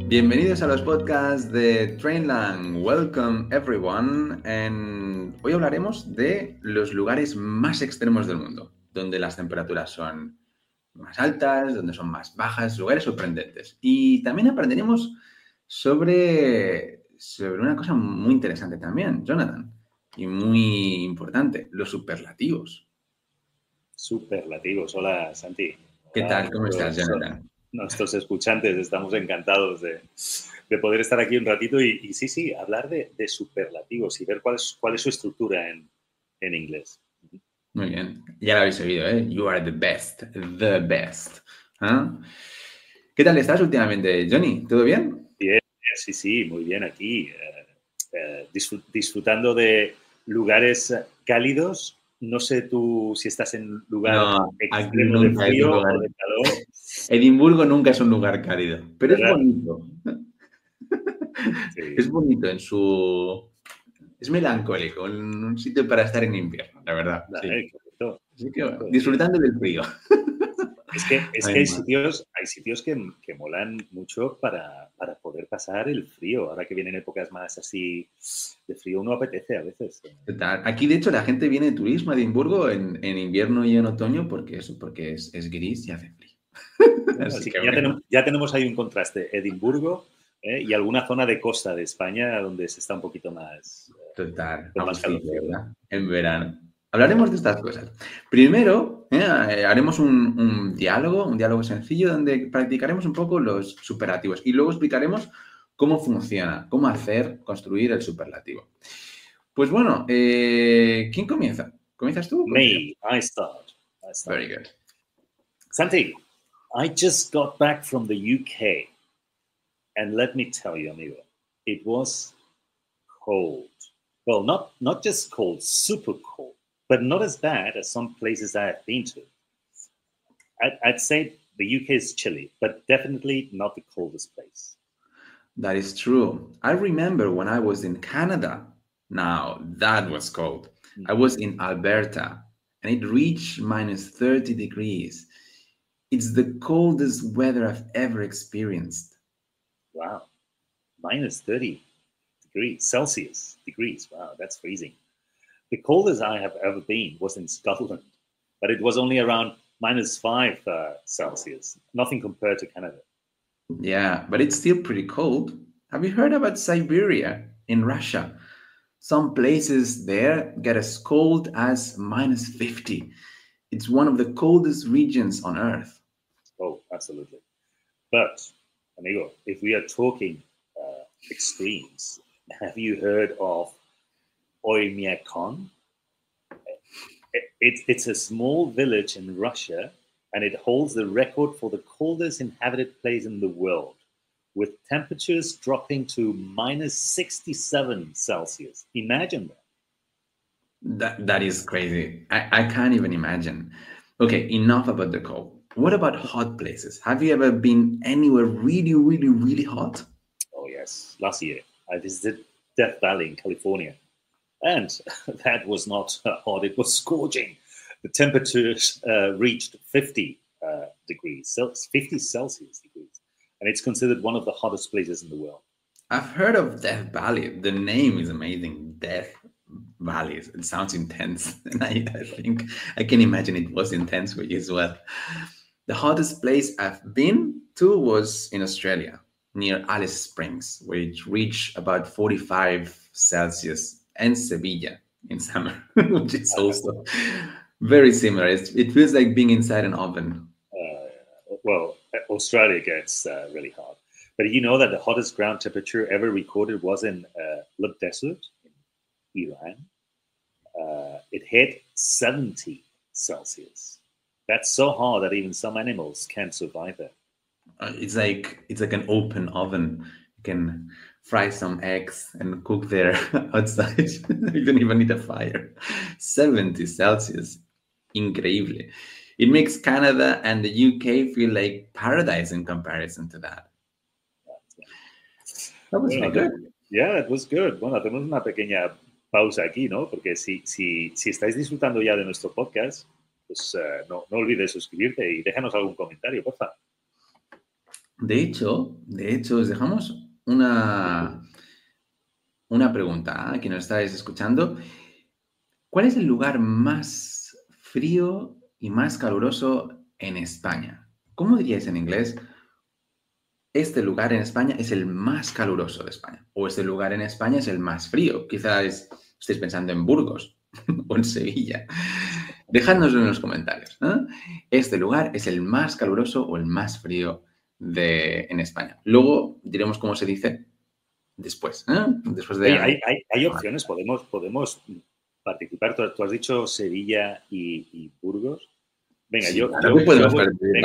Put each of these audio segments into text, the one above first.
Bienvenidos a los podcasts de Trainlang. Welcome everyone. Hoy hablaremos de los lugares más extremos del mundo, donde las temperaturas son más altas, donde son más bajas, lugares sorprendentes. Y también aprenderemos sobre una cosa muy interesante también, Jonathan, y muy importante, los superlativos. Superlativos. Hola, Santi. ¿Qué Hola a tal? ¿Cómo estás, Jonathan? nuestros escuchantes. Estamos encantados de poder estar aquí un ratito y sí, hablar de superlativos y ver cuál es su estructura en inglés. Muy bien. Ya lo habéis oído, ¿eh? You are the best. The best. ¿Ah? ¿Qué tal estás últimamente, Johnny? ¿Todo bien? Bien, sí, muy bien aquí. Disfrutando de lugares cálidos. No sé tú si estás en un lugar No, aquí extremo de nunca es un frío lugar. o de calor, Edimburgo nunca es un lugar cálido, pero es ¿verdad? bonito. Sí. Es bonito en su... Es melancólico, un sitio para estar en invierno, la verdad, sí. Correcto, Así que bueno, correcto. disfrutando del frío. Es que hay Además. sitios que molan mucho para poder pasar el frío. Ahora que vienen épocas más así de frío, uno apetece a veces. ¿Qué tal? Aquí, de hecho, la gente viene de turismo a Edimburgo en invierno y en otoño porque es gris y hace frío. Bueno, Así así que que bueno. ya tenemos ahí un contraste. Edimburgo y alguna zona de costa de España donde se está un poquito Total, con más aún sí, calorcito. ¿verdad? En verano. Hablaremos de estas cosas. Primero, haremos un diálogo sencillo donde practicaremos un poco los superlativos y luego explicaremos cómo funciona, cómo construir el superlativo. Pues bueno, ¿quién comienza? ¿Comienzas tú o comienzo yo? May, I start. Very good. Santi, I just got back from the UK. And let me tell you, amigo, it was cold. Well, not just cold, super cold, but not as bad as some places I have been to. I'd say the UK is chilly, but definitely not the coldest place. That is true. I remember when I was in Canada. Now, that was cold. I was in Alberta and it reached minus 30 degrees. It's the coldest weather I've ever experienced. Wow, minus 30 degrees Celsius degrees. Wow, that's freezing. The coldest I have ever been was in Scotland, but it was only around minus 5 Celsius. Nothing compared to Canada. Yeah, but it's still pretty cold. Have you heard about Siberia in Russia? Some places there get as cold as minus 50. It's one of the coldest regions on Earth. Oh, absolutely. But, amigo, if we are talking extremes, have you heard of Oymyakon? It's a small village in Russia, and it holds the record for the coldest inhabited place in the world, with temperatures dropping to minus 67 Celsius. Imagine that. That is crazy. I can't even imagine. Okay, enough about the cold. What about hot places? Have you ever been anywhere really, really, really hot? Oh, yes. Last year, I visited Death Valley in California. And that was not hot, it was scorching. The temperatures reached 50 degrees, 50 Celsius degrees. And it's considered one of the hottest places in the world. I've heard of Death Valley. The name is amazing. Death Valley. It sounds intense. And I think I can imagine it was intense for you as well. The hottest place I've been to was in Australia, near Alice Springs, where it reached about 45 Celsius, and Sevilla in summer, which is also very similar. It feels like being inside an oven. Well, Australia gets really hot. But you know that the hottest ground temperature ever recorded was in Le Desert in Iran. It hit 70 Celsius. That's so hot that even some animals can't survive there. It's like an open oven. You can fry some eggs and cook there outside. You don't even need a fire. 70 Celsius. Increíble. It makes Canada and the UK feel like paradise in comparison to that. That was Bueno, pretty good. yeah, it was good. Bueno, hacemos una pequeña pausa aquí, ¿no? Porque si estáis disfrutando ya de nuestro podcast, pues no olvides suscribirte y déjanos algún comentario, por favor. De hecho, os dejamos una pregunta a quien nos estáis escuchando. ¿Cuál es el lugar más frío y más caluroso en España? ¿Cómo diríais en inglés? Este lugar en España es el más caluroso de España. O este lugar en España es el más frío. Quizás estéis pensando en Burgos o en Sevilla. Dejadnoslo en los comentarios. Este lugar es el más caluroso o el más frío en España. Luego diremos cómo se dice después. Después de... Oye, hay opciones, podemos participar. Tú has dicho Sevilla y Burgos. Venga, sí, claro que podemos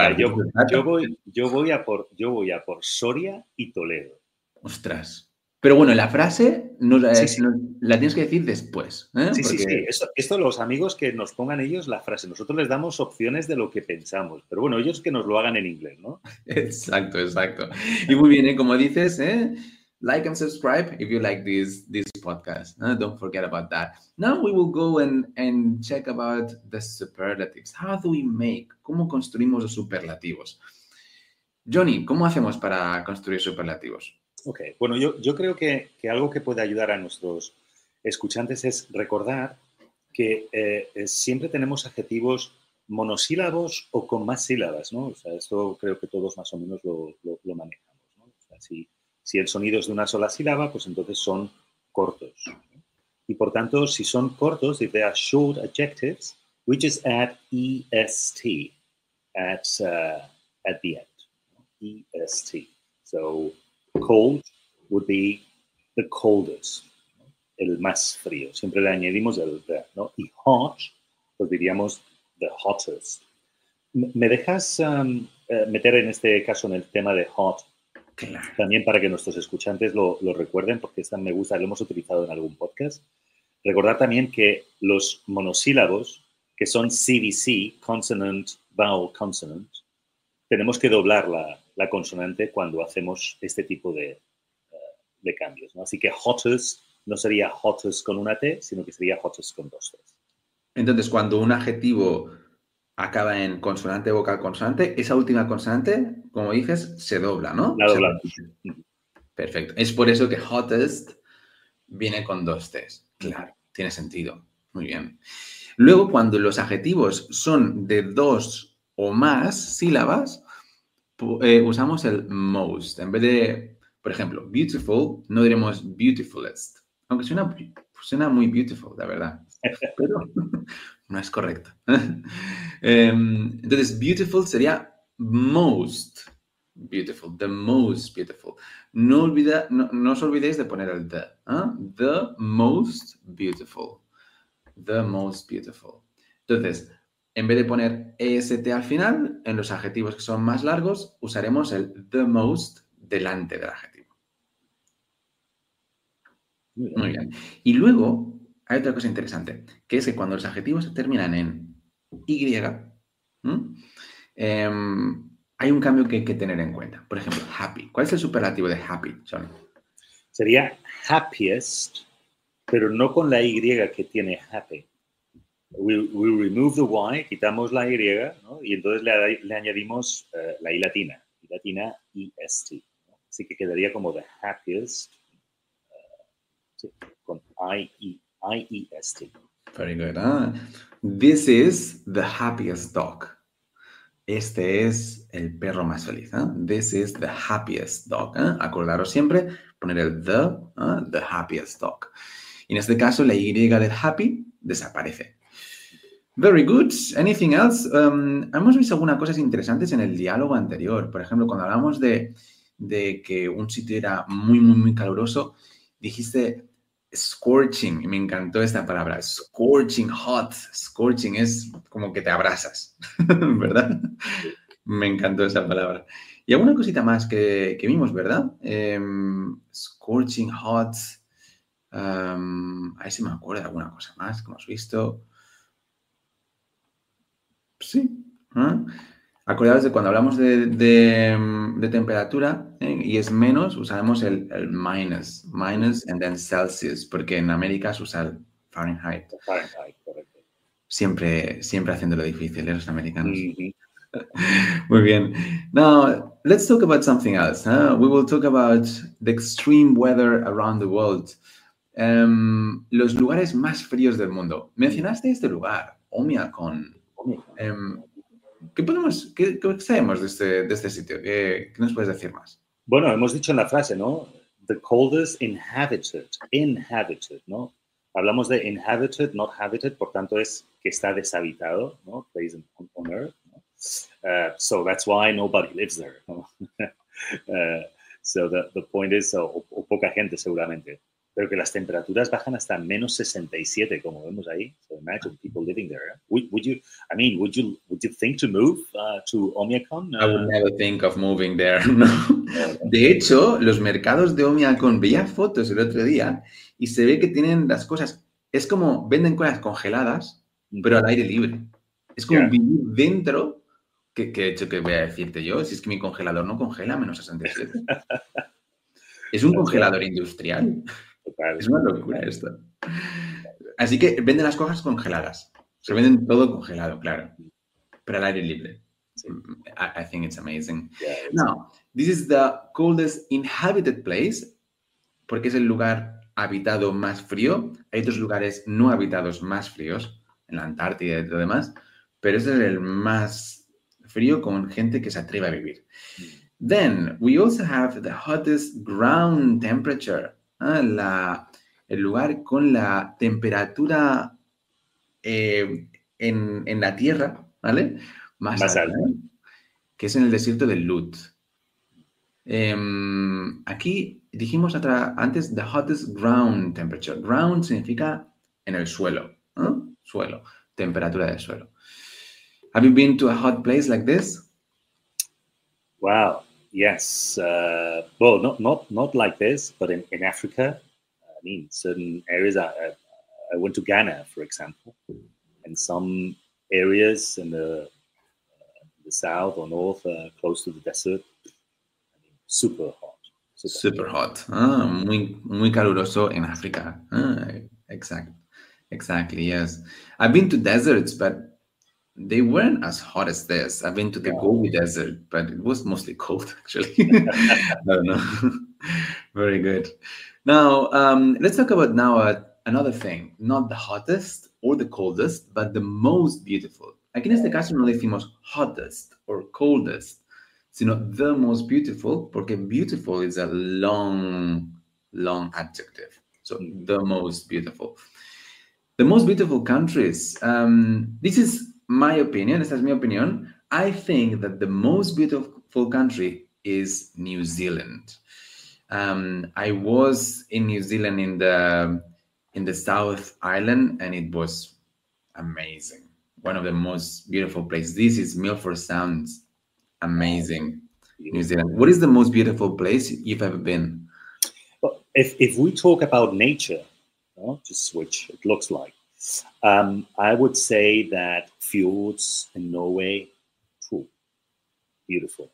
yo voy a por Soria y Toledo. Ostras. Pero bueno, la frase Sí. la tienes que decir después. Sí, Porque... sí. Esto los amigos que nos pongan ellos la frase. Nosotros les damos opciones de lo que pensamos. Pero bueno, ellos que nos lo hagan en inglés, ¿no? Exacto. Y muy bien, como dices, like and subscribe if you like this podcast. Don't forget about that. Now we will go and check about the superlatives. How do we make? ¿Cómo construimos los superlativos? Johnny, ¿cómo hacemos para construir superlativos? Ok, bueno, yo creo que algo que puede ayudar a nuestros escuchantes es recordar que siempre tenemos adjetivos monosílabos o con más sílabas, ¿no? O sea, esto creo que todos más o menos lo manejamos, ¿no? O sea, si el sonido es de una sola sílaba, pues entonces son cortos, ¿no? Y por tanto, si son cortos, if they are short adjectives, we just add est at the end, est. So cold would be the coldest, ¿no? El más frío. Siempre le añadimos el the, ¿no? Y hot, pues diríamos the hottest. ¿Me dejas meter en este caso en el tema de hot? Claro. También para que nuestros escuchantes lo recuerden, porque esta me gusta, lo hemos utilizado en algún podcast. Recordar también que los monosílabos, que son CVC, consonant, vowel, consonant, tenemos que doblar la consonante cuando hacemos este tipo de cambios, ¿no? Así que hottest no sería hottest con una T, sino que sería hottest con dos T's. Entonces, cuando un adjetivo acaba en consonante, vocal, consonante, esa última consonante, como dices, se dobla, ¿no? La doblamos. Perfecto. Es por eso que hottest viene con dos T's. Claro, tiene sentido. Muy bien. Luego, cuando los adjetivos son de dos o más sílabas, usamos el most. En vez de, por ejemplo, beautiful, no diremos beautifulest. Aunque suena muy beautiful, la verdad. Pero no es correcto. Entonces, beautiful sería most beautiful, the most beautiful. No os olvidéis de poner el the. The most beautiful. The most beautiful. Entonces, en vez de poner est al final, en los adjetivos que son más largos, usaremos el the most delante del adjetivo. Muy bien. Y luego, hay otra cosa interesante, que es que cuando los adjetivos se terminan en Y, hay un cambio que hay que tener en cuenta. Por ejemplo, happy. ¿Cuál es el superlativo de happy, John? Sería happiest, pero no con la Y que tiene happy. We remove the Y, quitamos la Y, ¿no? Y entonces le añadimos la I latina, est, ¿no? Así que quedaría como the happiest, sí, con I-E-S-T. Very good. This is the happiest dog. Este es el perro más feliz. This is the happiest dog. Acordaros siempre poner el the happiest dog. Y en este caso, la Y del happy desaparece. Very good. Anything else? Hemos visto algunas cosas interesantes en el diálogo anterior. Por ejemplo, cuando hablamos de que un sitio era muy, muy, muy caluroso, dijiste scorching. Y me encantó esta palabra. Scorching hot. Scorching es como que te abrazas, ¿verdad? Me encantó esa palabra. Y alguna cosita más que vimos, ¿verdad? Scorching hot. A ver si me acuerdo de alguna cosa más que hemos visto. Sí. Acordaos de cuando hablamos de temperatura y es menos, usaremos el minus and then Celsius, porque en América se usa el Fahrenheit. Fahrenheit, correcto. Siempre haciéndolo difícil, los americanos. Muy bien. Now, let's talk about something else. We will talk about the extreme weather around the world. Los lugares más fríos del mundo. Mencionaste este lugar, Omiakon. ¿Qué sabemos de este sitio? ¿Qué nos puedes decir más? Bueno, hemos dicho en la frase, ¿no? The coldest inhabited, ¿no? Hablamos de inhabited, not habited, por tanto es que está deshabitado, ¿no? Place on Earth, ¿no? So that's why nobody lives there, ¿no? So the point is, o poca gente seguramente, pero que las temperaturas bajan hasta menos 67, como vemos ahí. So imagine people living there. Would you think to move to Omiakon? I would never think of moving there. No. De hecho, los mercados de Omiakon, veía fotos el otro día y se ve que tienen las cosas, es como venden cosas congeladas, pero al aire libre. Es como vivir dentro, que he hecho que voy a decirte yo, si es que mi congelador no congela menos 67. Es un congelador industrial. Es una locura esto. Así que venden las cosas congeladas. Se venden todo congelado, claro. Pero al aire libre. I think it's amazing. Now, this is the coldest inhabited place, porque es el lugar habitado más frío. Hay otros lugares no habitados más fríos, en la Antártida y todo demás, pero ese es el más frío con gente que se atreve a vivir. Then, we also have the hottest ground temperature. El lugar con la temperatura en la tierra, ¿vale? Más alta, que es en el desierto de Lut. Aquí dijimos antes the hottest ground temperature. Ground significa en el suelo, suelo, temperatura del suelo. Have you been to a hot place like this? Wow. Yes. Well, not like this, but in Africa, I mean, certain areas. I went to Ghana, for example, and some areas in the south or north, close to the desert, I mean, super hot. Super hot. Muy caluroso en África. Exactly. Yes, I've been to deserts, but they weren't as hot as this. I've been to the Gobi Desert, but it was mostly cold, actually. I don't know. Very good. Now, let's talk about another thing. Not the hottest or the coldest, but the most beautiful. Aquí en este caso no decimos hottest or coldest, sino the most beautiful, porque beautiful is a long adjective. So the most beautiful. The most beautiful countries. This is my opinion. Esta es mi opinión. I think that the most beautiful country is New Zealand. I was in New Zealand in the South Island, and it was amazing. One of the most beautiful places. This is Milford Sounds. Amazing. New Zealand. What is the most beautiful place you've ever been? Well, if we talk about nature, just which it looks like, I would say that fjords in Norway, beautiful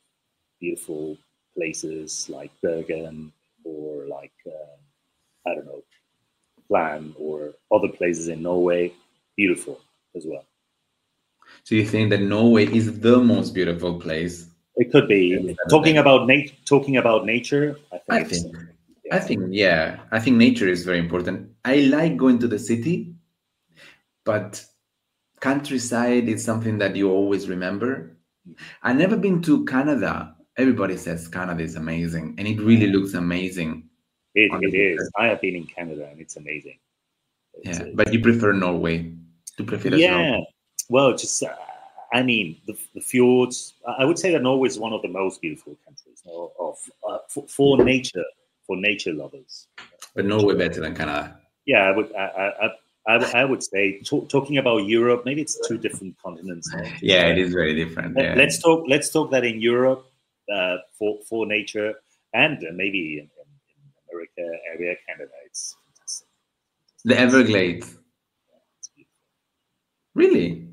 places like Bergen or like, I don't know, Plan or other places in Norway, beautiful as well. So you think that Norway is the most beautiful place? It could be. Talking about nature, I think nature is very important. I like going to the city, but countryside is something that you always remember. I've never been to Canada. Everybody says Canada is amazing, and it really looks amazing. It is. I have been in Canada, and it's amazing. But you prefer Norway. To prefer Norway. Well, just I mean the fjords. I would say that Norway is one of the most beautiful countries for nature lovers. But Norway better than Canada. Yeah, I would say talking about Europe, maybe it's two different continents. Yeah, it is very different. Yeah. Let's talk that in Europe for nature, and maybe in America area, Canada, it's fantastic. The Everglades. It's beautiful. Really?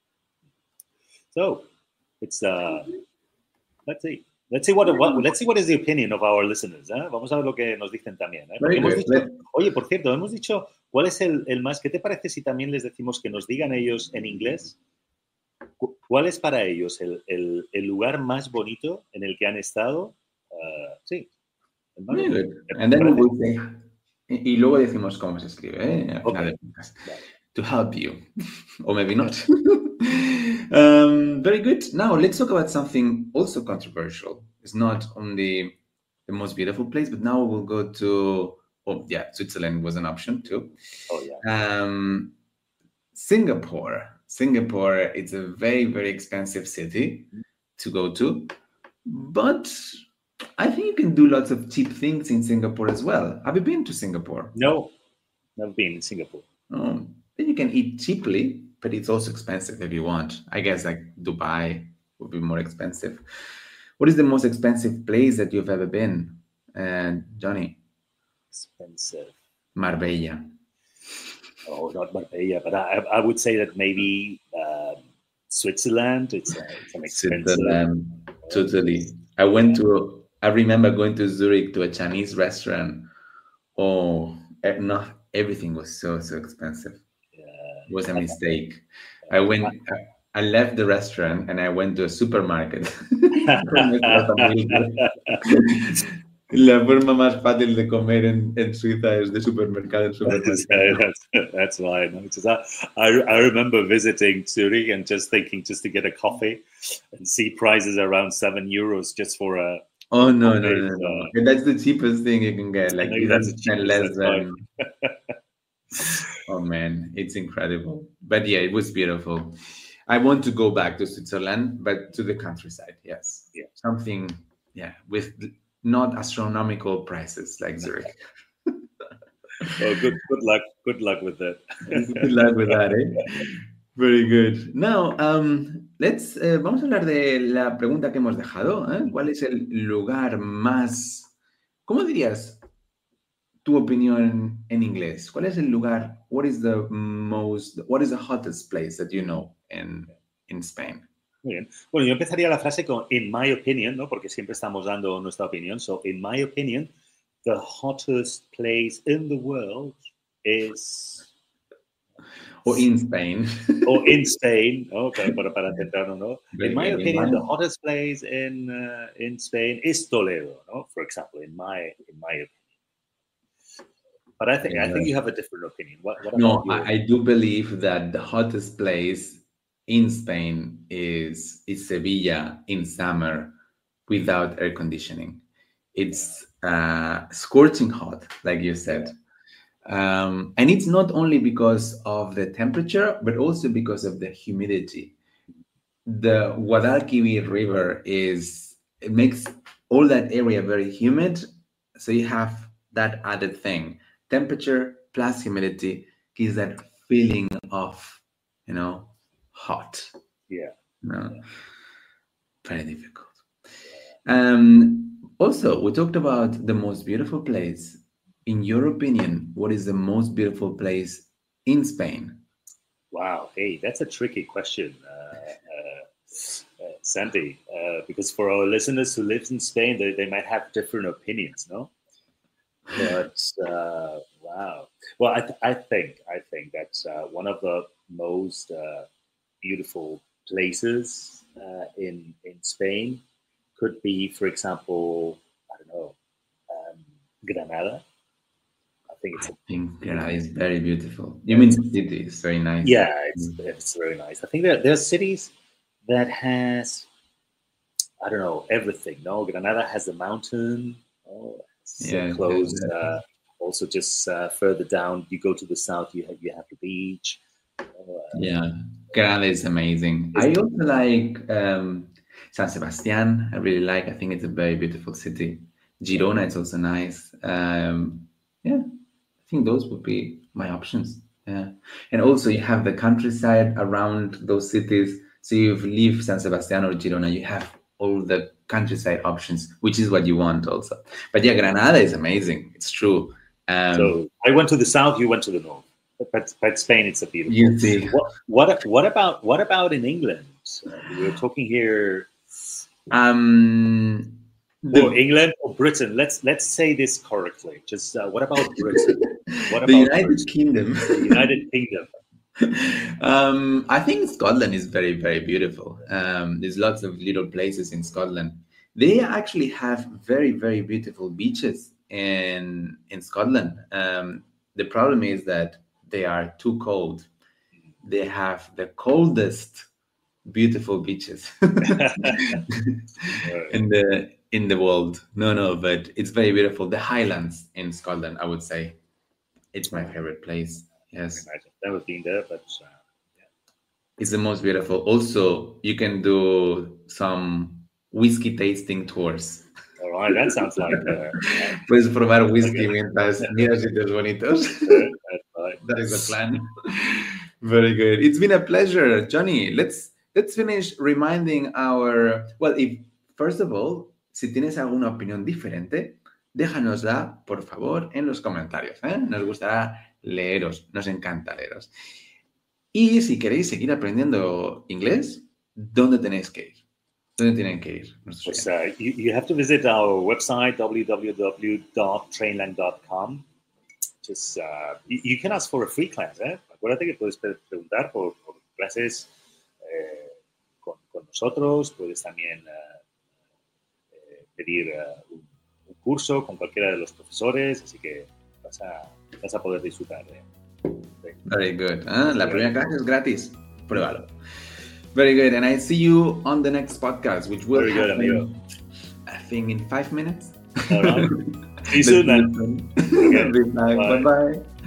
So it's let's see what is the opinion of our listeners. Vamos a ver lo que nos dicen también. Oye, por cierto, hemos dicho cuál es el más. ¿Qué te parece si también les decimos que nos digan ellos en inglés ¿Cuál es para ellos el lugar más bonito en el que han estado? Sí. Very good. And then we will say, y luego decimos cómo se escribe, al final del podcast, to help you, or maybe not. Very good. Now let's talk about something also controversial. It's not only the most beautiful place, but now we'll go to, Switzerland was an option too. Oh yeah. Singapore. Singapore, it's a very, very expensive city to go to, but I think you can do lots of cheap things in Singapore as well. Have you been to Singapore? No, never been in Singapore. Oh, then you can eat cheaply, but it's also expensive if you want. I guess like Dubai would be more expensive. What is the most expensive place that you've ever been, Johnny? Expensive. Marbella. Oh, not Marbella, but I would say that maybe Switzerland. It's an expensive. Switzerland, totally. I remember going to Zurich to a Chinese restaurant. Oh, not everything was so expensive. Yeah. It was a mistake. I left the restaurant and I went to a supermarket. La forma más fácil de comer en Suiza es de supermercado en supermercado. That's right. I remember visiting Zurich and just thinking just to get a coffee and see prices around €7 just for a. Oh no! And that's the cheapest thing you can get. Like that's less than. Oh man, it's incredible. But yeah, it was beautiful. I want to go back to Switzerland, but to the countryside. Yes. Yeah. Something. Yeah, with not astronomical prices like Zurich. Oh, good luck with that. Good luck with that, eh? Very good. Now, vamos a hablar de la pregunta que hemos dejado. ¿Cuál es el lugar más, cómo dirías tu opinión en inglés? ¿Cuál es el lugar? What is the hottest place that you know in Spain? Muy bien. Bueno, yo empezaría la frase con in my opinion, ¿no? Porque siempre estamos dando nuestra opinión. So, in my opinion, the hottest place in the world is... Or in Spain. Or in Spain. Okay, para centrarnos, ¿no? In my opinion, the hottest place in Spain is Toledo, ¿no? For example, in my opinion. But I think you have a different opinion. No, I do believe that the hottest place in Spain is Sevilla in summer without air conditioning. It's scorching hot, like you said. And it's not only because of the temperature, but also because of the humidity. The Guadalquivir River it makes all that area very humid. So you have that added thing. Temperature plus humidity gives that feeling of, hot. Yeah. Very difficult. Also, we talked about the most beautiful place. In your opinion, what is the most beautiful place in Spain? Wow. Hey, that's a tricky question, Santi, because for our listeners who live in Spain, they might have different opinions, no? But wow. Well, I think that one of the most beautiful places in Spain could be, for example, I don't know, Granada. I think Granada is very beautiful. You mean the city is very nice? Yeah, it's very nice. I think there are cities that has, I don't know, everything. No, Granada has a mountain. Close. Also, just further down, you go to the south, you have the beach. Granada is amazing. I also like San Sebastian. I really like. I think it's a very beautiful city. Girona is also nice. I think those would be my options. Yeah, and also you have the countryside around those cities. So you leave San Sebastian or Girona, you have all the countryside options, which is what you want also. But yeah, Granada is amazing. It's true. So I went to the south, you went to the north. But Spain, it's a beautiful. You see. What about in England? We're talking here. England or Britain? Let's say this correctly. Just what about Britain? What about the United Kingdom? The United Kingdom. I think Scotland is very, very beautiful. There's lots of little places in Scotland. They actually have very, very beautiful beaches in Scotland. The problem is that they are too cold. They have the coldest beautiful beaches in the world. No, but it's very beautiful. The Highlands in Scotland, I would say, it's my favorite place. Yes. Imagine. Never been there, but It's the most beautiful. Also, you can do some whiskey tasting tours. all right, that sounds like. Puedes probar whisky mientras miras sitios bonitos. That's right. That is the plan. Very good. It's been a pleasure, Johnny. Let's finish reminding our. Well, if first of all, si tienes alguna opinión diferente, déjanosla, por favor, en los comentarios. Nos gustará leeros, nos encanta leeros. Y si queréis seguir aprendiendo inglés, ¿dónde tenéis que ir? ¿Dónde tienen que ir? Pues, you have to visit our website, www.trainlang.com. Just, you can ask for a free class. Acuérdate que puedes preguntar por clases con nosotros. Puedes también pedir un curso con cualquiera de los profesores. Así que vas a poder disfrutar de Very good. La primera clase es gratis. Pruébalo. Very good. And I see you on the next podcast, which will happen, I think, in 5 minutes. All right. See you soon, then. Okay. Bye-bye.